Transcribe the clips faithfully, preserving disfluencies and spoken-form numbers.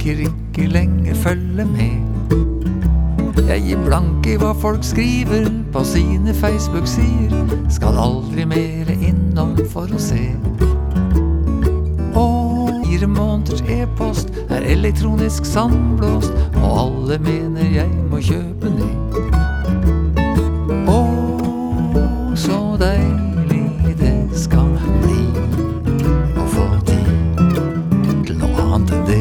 orker ikke lenger følge med. Jeg gir blank i hva folk skriver på sine Facebook-sider. Skal aldri mer innom for å se. Og fire måneders e-post er elektronisk sandblåst, og alle mener jeg må kjøpe ned. Åh, så deilig det skal bli å få tid til noe annet enn det.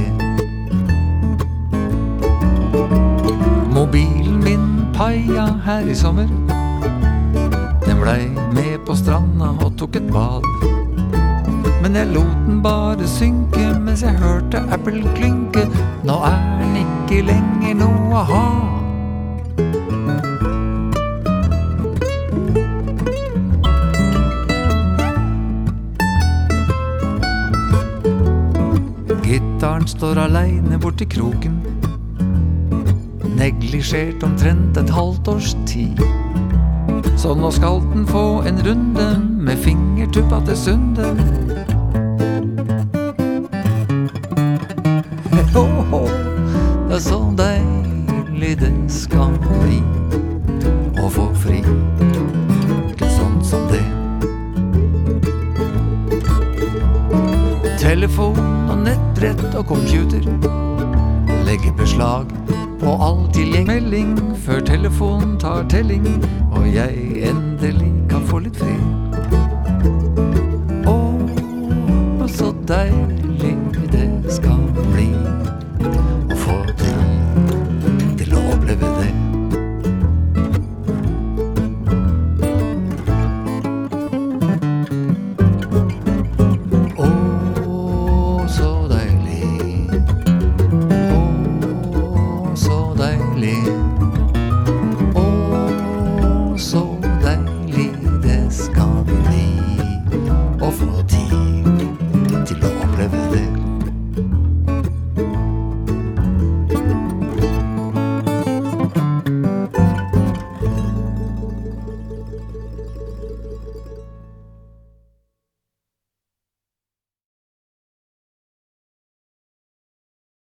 Mobilen min paia her i sommer. Den blei med på stranda og tok et bad. Men jeg lot den bare synke mens jeg hørte Apple klynke. Nå er den ikke lenger noe å ha. Gitaren står alene bort i kroken, neglisjert omtrent et halvt års tid. Så nå skal den få en runde med fingertuppa til sunde. Oh, oh, det er så deilig det skal bli å få fri til sånn som det. Telefon og nettbrett og computer legger beslag på all tilgjengelig melding før telefonen tar telling, og jeg endelig kan få litt fred. Åh, så deilig det skal bli